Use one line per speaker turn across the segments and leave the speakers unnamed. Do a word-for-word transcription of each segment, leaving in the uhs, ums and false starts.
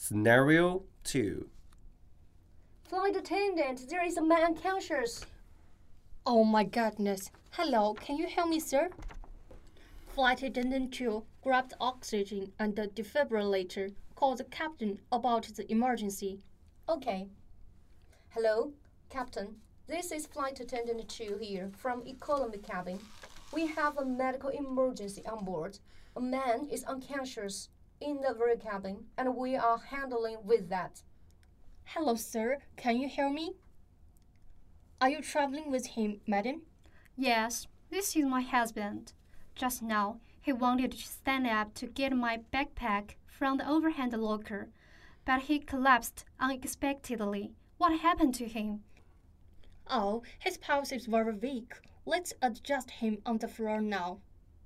Scenario two.
Flight attendant, there is a man unconscious.
Oh my goodness. Hello, can you help me, sir? Flight attendant two grabbed oxygen and the defibrillator. Call the captain about the emergency.
Okay. Hello, Captain. This is Flight Attendant two here from economy cabin. We have a medical emergency on board. A man is unconscious in the rear cabin, and we are handling with that.
Hello, sir. Can you hear me? Are you traveling with him, madam?
Yes, this is my husband. Just now, he wanted to stand up to get my backpack from the overhand locker, but he collapsed unexpectedly. What happened to him?
Oh, his pulse is very weak. Let's adjust him on the floor now.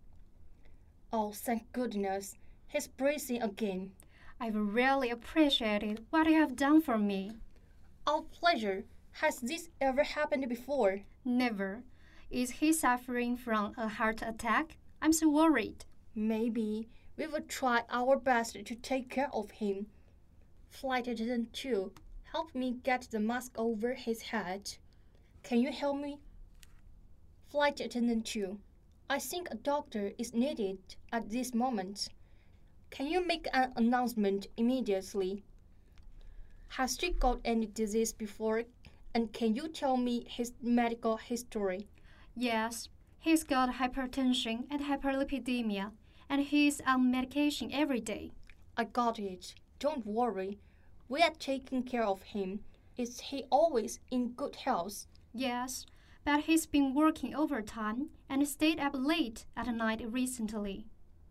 Oh, thank goodness. He's breathing again.
I've really appreciated what you have done for me.
Our pleasure. Has this ever happened before?
Never. Is he suffering from a heart attack? I'm so worried.
Maybe. We will try our best to take care of him. Flight attendant two, help me get the mask over his head. Can you help me? Flight attendant two, I think a doctor is needed at this moment. Can you make an announcement immediately? Has she got any disease before? And can you tell me his medical history?
Yes, he's got hypertension and hyperlipidemia, and he's on medication every day.
I got it. Don't worry. We are taking care of him. Is he always in good health?
Yes, but he's been working overtime and stayed up late at night recently.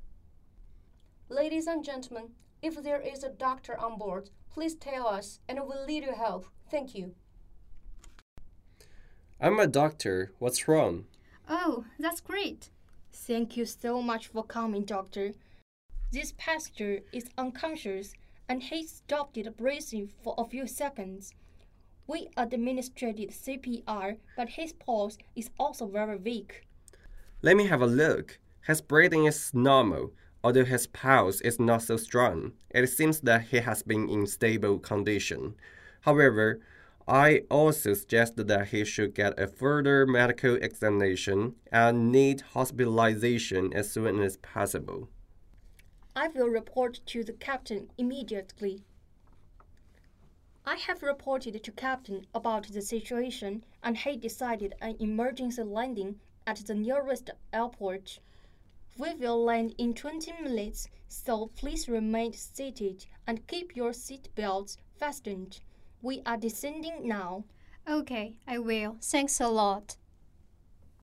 Ladies and gentlemen, if there is a doctor on board, please tell us and we'll need your help. Thank you.
I'm a doctor. What's wrong?
Oh, that's great.
Thank you so much for coming, doctor. This passenger is unconscious and he stopped breathing for a few seconds. We administered C P R, but his pulse is also very weak.
Let me have a look. His breathing is normal, although his pulse is not so strong. It seems that he has been in stable condition. However, I also suggest that he should get a further medical examination and need hospitalization as soon as possible.
I will report to the captain immediately. I have reported to captain about the situation and he decided an emergency landing at the nearest airport. We will land in twenty minutes, so please remain seated and keep your seat belts fastened. We are descending now.
Okay, I will. Thanks a lot.